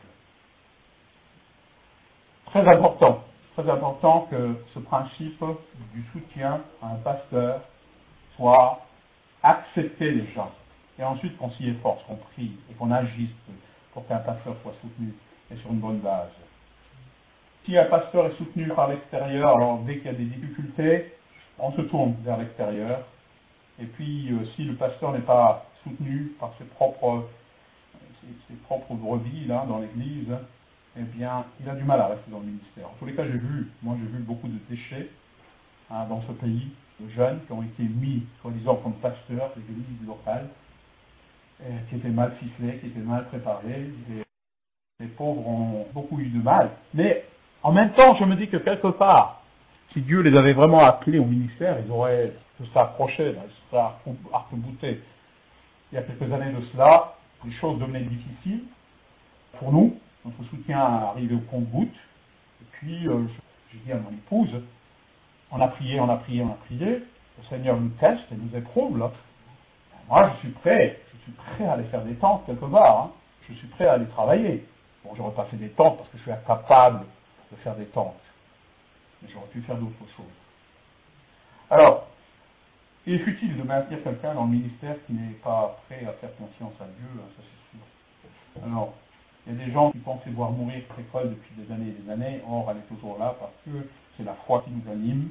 Très important que ce principe du soutien à un pasteur soit accepté déjà, et ensuite qu'on s'y efforce, qu'on prie, et qu'on agisse pour qu'un pasteur soit soutenu, et sur une bonne base. Si un pasteur est soutenu par l'extérieur, alors dès qu'il y a des difficultés, on se tourne vers l'extérieur, et puis si le pasteur n'est pas soutenu par ses propres brebis là, dans l'église, eh bien, il a du mal à rester dans le ministère. En tous les cas, j'ai vu beaucoup de déchets dans ce pays, de jeunes qui ont été mis, soi-disant, comme pasteurs d'églises locales, qui étaient mal ficelés, qui étaient mal préparés, et les pauvres ont beaucoup eu de mal. Mais en même temps, je me dis que quelque part, si Dieu les avait vraiment appelés au ministère, ils auraient se s'approcher, ils se seraient arc-boutés. Il y a quelques années de cela, les choses devenaient difficiles pour nous. Notre soutien arrivait au compte-gouttes. Et puis, j'ai dit à mon épouse, on a prié. Le Seigneur nous teste et nous éprouve, là. Moi, je suis prêt à aller faire des tentes quelque part. Hein. Je suis prêt à aller travailler. Bon, j'aurais pas fait des tentes parce que je suis incapable de faire des tentes. Mais j'aurais pu faire d'autres choses. Alors, il est futile de maintenir quelqu'un dans le ministère qui n'est pas prêt à faire confiance à Dieu, hein, ça c'est sûr. Alors, il y a des gens qui pensaient voir mourir l'école depuis des années et des années, or elle est toujours là parce que c'est la foi qui nous anime,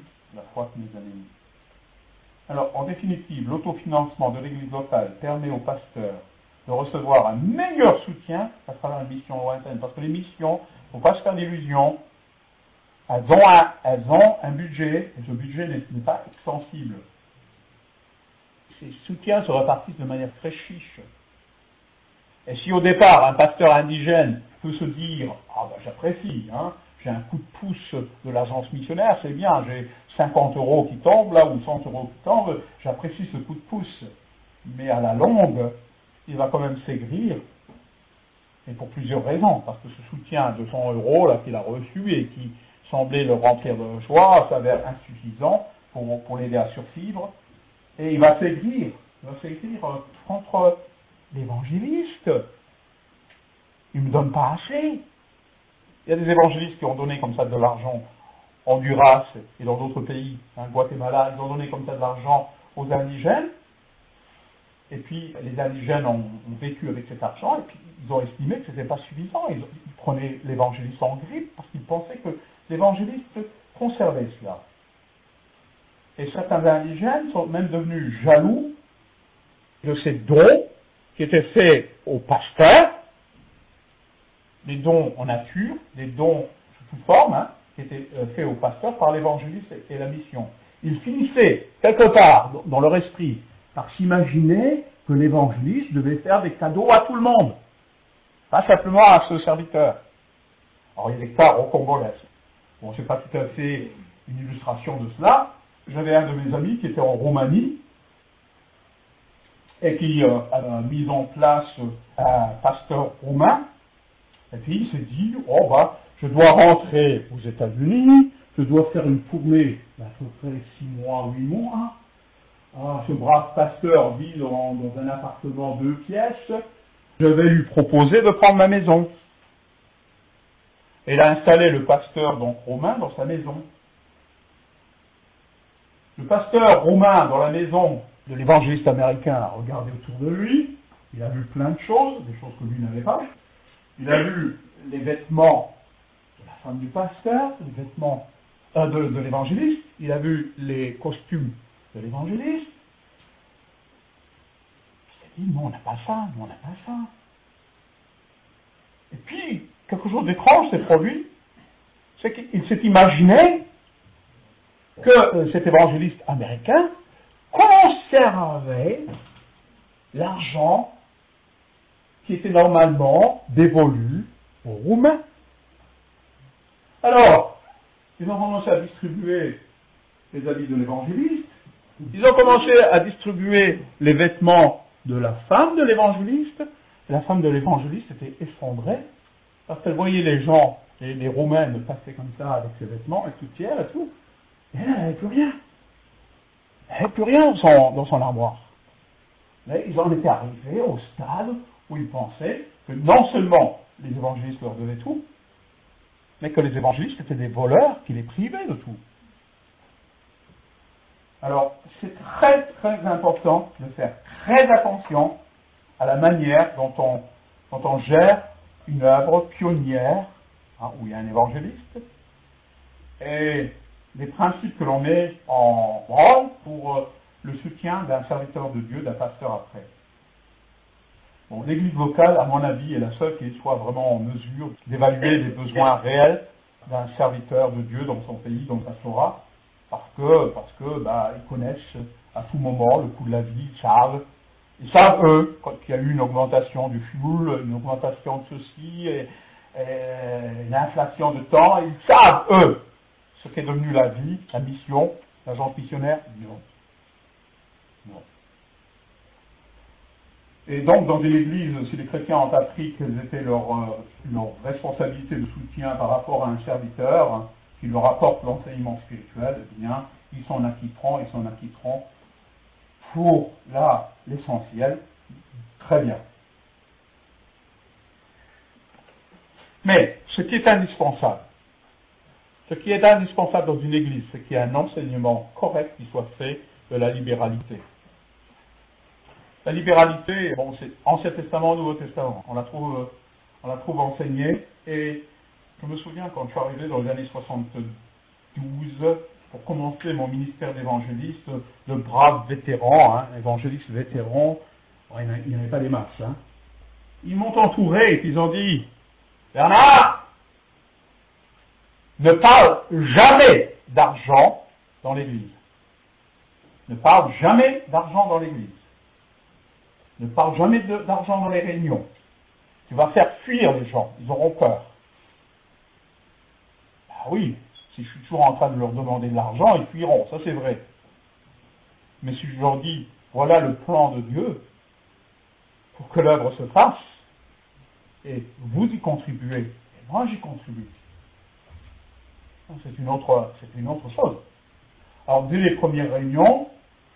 Alors, en définitive, l'autofinancement de l'église locale permet aux pasteurs de recevoir un meilleur soutien à travers une mission lointaine. Parce que les missions, il ne faut pas se faire d'illusions, elles ont un budget, et ce budget n'est pas extensible. Ces soutiens se répartissent de manière très chiche. Et si au départ, un pasteur indigène peut se dire « Ah ben j'apprécie, hein, j'ai un coup de pouce de l'agence missionnaire, c'est bien, j'ai 50 € qui tombent là, ou 100 € qui tombent, j'apprécie ce coup de pouce. Mais à la longue, il va quand même s'aigrir, et pour plusieurs raisons, parce que ce soutien de 100 € là qu'il a reçu et qui semblait le remplir de joie s'avère insuffisant pour l'aider à survivre, et il va s'aigrir contre l'évangéliste. Il ne me donne pas assez. Il y a des évangélistes qui ont donné comme ça de l'argent en Honduras et dans d'autres pays, Guatemala, ils ont donné comme ça de l'argent aux indigènes, et puis les indigènes ont vécu avec cet argent, et puis ils ont estimé que ce n'était pas suffisant. Ils prenaient l'évangéliste en grippe parce qu'ils pensaient que l'évangéliste conservait cela. Et certains indigènes sont même devenus jaloux de ces dons qui étaient faits aux pasteurs, des dons en nature, des dons sous toute forme, qui étaient faits aux pasteurs par l'évangéliste et la mission. Ils finissaient, quelque part, dans leur esprit, par s'imaginer que l'évangéliste devait faire des cadeaux à tout le monde, pas simplement à ce serviteur. Alors il y a des cas rocambolesques. Bon, c'est pas tout à fait une illustration de cela. J'avais un de mes amis qui était en Roumanie et qui a mis en place un pasteur roumain. Et puis il s'est dit, je dois rentrer aux États-Unis, je dois faire une tournée d'à peu près 6 mois, 8 mois. Ce brave pasteur vit dans un appartement 2 pièces. Je vais lui proposer de prendre ma maison. Et il a installé le pasteur donc romain dans sa maison. Le pasteur romain dans la maison de l'évangéliste américain a regardé autour de lui. Il a vu plein de choses, des choses que lui n'avait pas. Il a vu les vêtements de la femme du pasteur, les vêtements de l'évangéliste. Il a vu les costumes de l'évangéliste. Il s'est dit, nous on n'a pas ça, nous on n'a pas ça. Et puis, quelque chose d'étrange s'est produit, c'est qu'il s'est imaginé que cet évangéliste américain conservait l'argent qui était normalement dévolu aux Roumains. Alors, ils ont commencé à distribuer les habits de l'évangéliste, ils ont commencé à distribuer les vêtements de la femme de l'évangéliste. La femme de l'évangéliste était effondrée parce qu'elle voyait les gens, les Roumains passer comme ça avec ses vêtements, et tout tiers et tout. Et elle n'avait plus rien. Elle n'avait plus rien dans son armoire. Mais ils en étaient arrivés au stade où ils pensaient que non seulement les évangélistes leur donnaient tout, mais que les évangélistes étaient des voleurs qui les privaient de tout. Alors, c'est très très important de faire très attention à la manière dont on gère une œuvre pionnière, où il y a un évangéliste, et les principes que l'on met en branle pour le soutien d'un serviteur de Dieu, d'un pasteur après. Bon, l'église locale, à mon avis, est la seule qui soit vraiment en mesure d'évaluer les besoins réels d'un serviteur de Dieu dans son pays, dans le pastorat, parce que ils connaissent à tout moment le coût de la vie, ils savent eux, qu'il y a eu une augmentation du fuel, une augmentation de ceci, et une inflation de temps, ils savent eux ce qu'est devenu la vie, la mission, l'agence missionnaire. Non. Et donc, dans une église, si les chrétiens ont appris quelles étaient leurs responsabilités de soutien par rapport à un serviteur qui leur apporte l'enseignement spirituel, eh bien, ils s'en acquitteront pour l'essentiel, très bien. Mais, ce qui est indispensable dans une église, c'est qu'il y ait un enseignement correct qui soit fait de la libéralité. La libéralité, c'est Ancien Testament, Nouveau Testament. On la trouve enseignée. Et je me souviens quand je suis arrivé dans les années 72, pour commencer mon ministère d'évangéliste, de braves vétérans, évangélistes vétérans, il n'y en avait pas des masses. Ils m'ont entouré et ils ont dit, Bernard, ne parle jamais d'argent dans l'église. Ne parle jamais d'argent dans l'église. Ne parle jamais d'argent dans les réunions. Tu vas faire fuir les gens, ils auront peur. Ah oui, si je suis toujours en train de leur demander de l'argent, ils fuiront, ça c'est vrai. Mais si je leur dis, voilà le plan de Dieu pour que l'œuvre se fasse, et vous y contribuez, et moi j'y contribue, c'est une autre chose. Alors dès les premières réunions,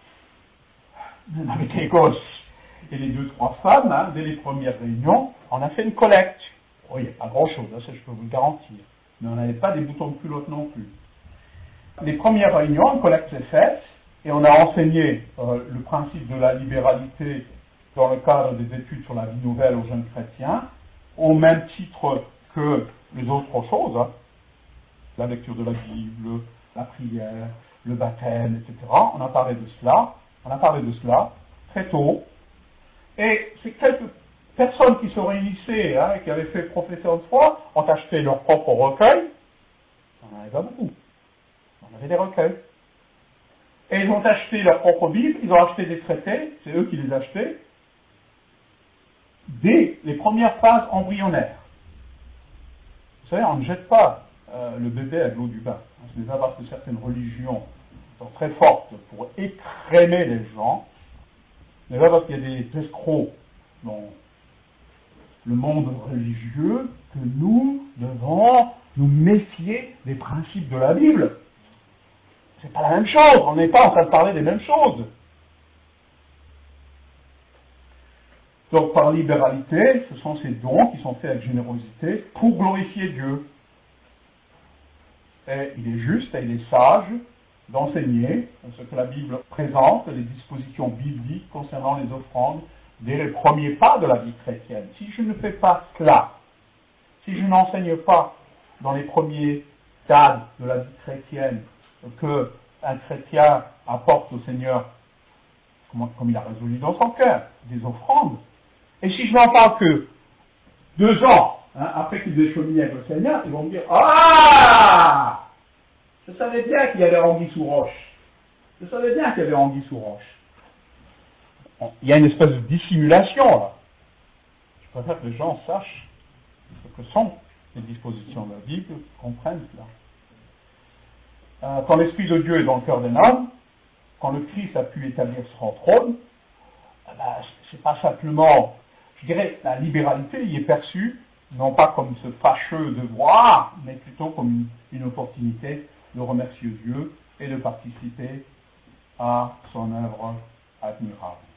avec les gosses et les 2-3 femmes, dès les premières réunions, on a fait une collecte. Oui, il n'y a pas grand-chose, ça je peux vous le garantir. Mais on n'avait pas des boutons de culotte non plus. Les premières réunions, une collecte s'est faite, et on a enseigné le principe de la libéralité dans le cadre des études sur la vie nouvelle aux jeunes chrétiens, au même titre que les autres choses, la lecture de la Bible, la prière, le baptême, etc. On a parlé de cela très tôt, et ces quelques personnes qui se réunissaient, et qui avaient fait profession de foi, ont acheté leur propre recueil. On n'en avait pas beaucoup. On avait des recueils. Et ils ont acheté leur propre Bible, ils ont acheté des traités, c'est eux qui les achetaient, dès les premières phases embryonnaires. Vous savez, on ne jette pas le bébé avec l'eau du bain. Ce n'est pas parce que certaines religions sont très fortes pour écrémer les gens, ce n'est pas parce qu'il y a des escrocs dans le monde religieux que nous devons nous méfier des principes de la Bible. C'est pas la même chose, on n'est pas en train de parler des mêmes choses. Donc par libéralité, ce sont ces dons qui sont faits avec générosité pour glorifier Dieu. Et il est juste et il est sage d'enseigner ce que la Bible présente, les dispositions bibliques concernant les offrandes, dès les premiers pas de la vie chrétienne. Si je ne fais pas cela, si je n'enseigne pas dans les premiers stades de la vie chrétienne que un chrétien apporte au Seigneur, comme il a résolu dans son cœur, des offrandes, et si je n'en parle que 2 ans après qu'ils aient cheminé avec le Seigneur, ils vont me dire « Ah, je savais bien qu'il y avait anguille sous roche. Je savais bien qu'il y avait anguille sous roche. » Il y a une espèce de dissimulation là. Je préfère que les gens sachent ce que sont les dispositions de la Bible, qu'ils comprennent cela. Quand l'Esprit de Dieu est dans le cœur d'un homme, quand le Christ a pu établir son trône, c'est pas simplement, je dirais, la libéralité y est perçue, non pas comme ce fâcheux devoir, mais plutôt comme une opportunité de remercier Dieu et de participer à son œuvre admirable.